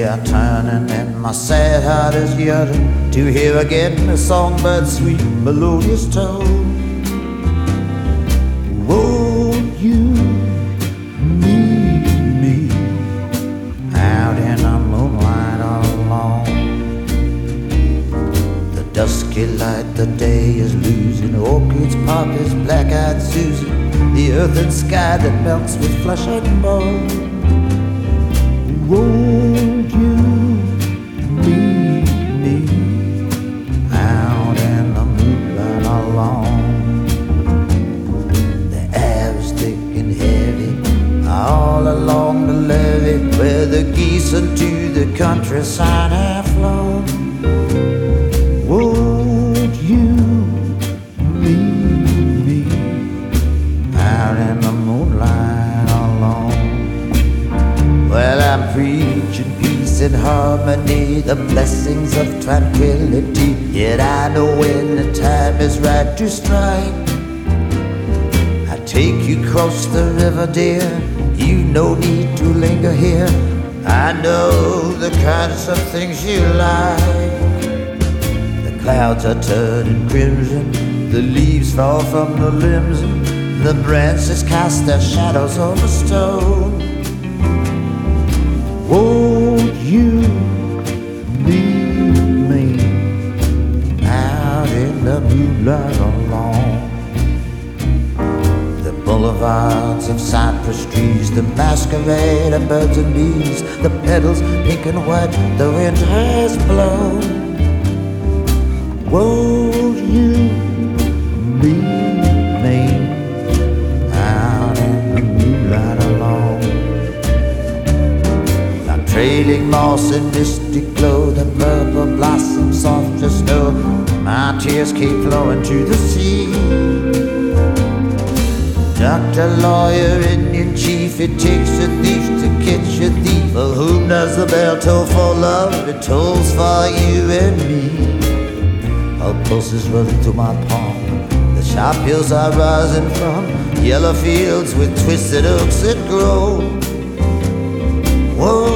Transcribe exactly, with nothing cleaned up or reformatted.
are turning and my sad heart is yearning to hear again the songbird's sweet melodious tone. Won't you meet me out in the moonlight all alone? The dusky light, the day is losing, orchids, poppies, black-eyed Susie, the earth and sky that melts with flesh and bone. Won't you meet me out in the moonlight alone? The air is thick and heavy all along the levee where the geese into the countryside have flown. Won't you meet me out in the moonlight alone? Well, I'm preaching peace and harmony, the blessings of tranquility. Yet I know when the time is right to strike. I take you across the river, dear, you no need to linger here. I know the kinds of things you like. The clouds are turning crimson, the leaves fall from the limbs, and the branches cast their shadows on the stone. Won't you meet me out in the moonlight alone? The boulevards of cypress trees, the masquerade of birds and bees, the petals pink and white, the wind has blown. Won't you meet me out in the moonlight alone? Trailing moss and misty glow, the purple blossoms soft as snow, my tears keep flowing to the sea. Doctor, lawyer, Indian chief, it takes a thief to catch a thief. For whom does the bell toll for love? It tolls for you and me. Our pulses run through my palm, the sharp hills are rising from yellow fields with twisted oaks that grow. Whoa.